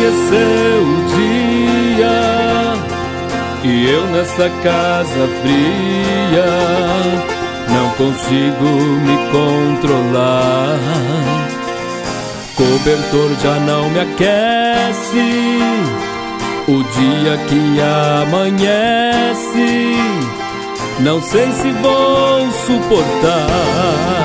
amanheceu o dia e eu nessa casa fria não consigo me controlar. Cobertor já não me aquece, o dia que amanhece não sei se vou suportar.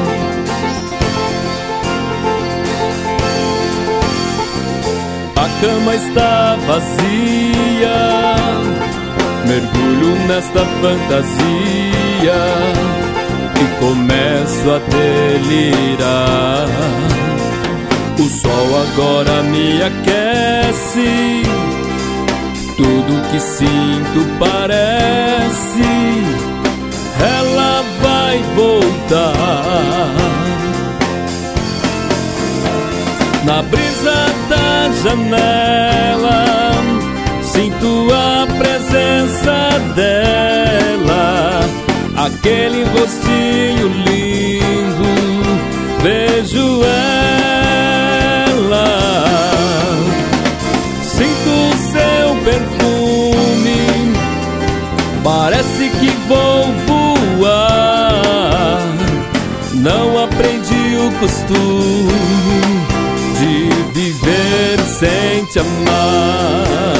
A cama está vazia, mergulho nesta fantasia e começo a delirar. O sol agora me aquece, tudo que sinto parece ela vai voltar. Na brisa da janela sinto a presença dela, aquele rostinho lindo, vejo ela. Sinto o seu perfume, parece que vou voar. Não aprendi o costume de viver sem te amar.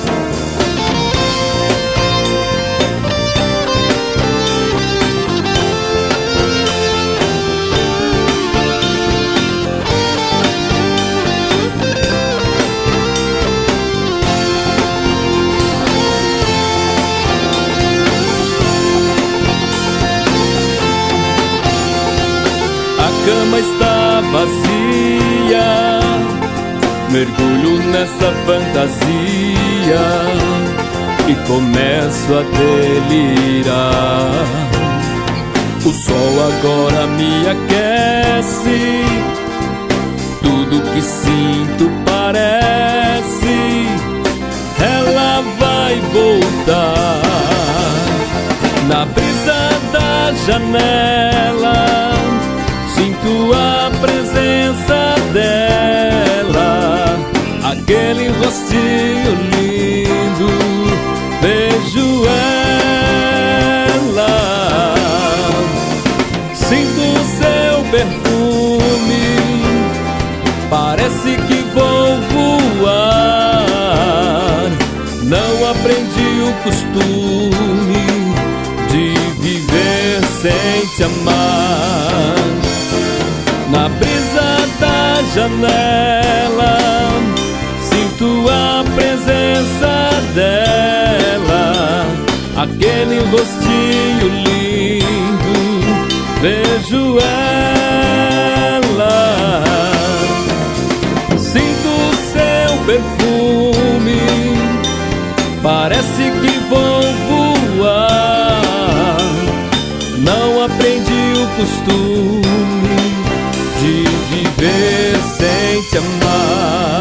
A cama está vazia, mergulho nessa fantasia e começo a delirar. O sol agora me aquece, tudo que sinto parece ela vai voltar. Na brisa da janela sinto a presença dela, aquele rostinho lindo, vejo ela. Sinto o seu perfume, parece que vou voar. Não aprendi o costume de viver sem te amar. Na brisa da janela sinto a presença dela, aquele rostinho lindo, vejo ela. Sinto o seu perfume, parece que vou voar. Não aprendi o costume de viver sem te amar.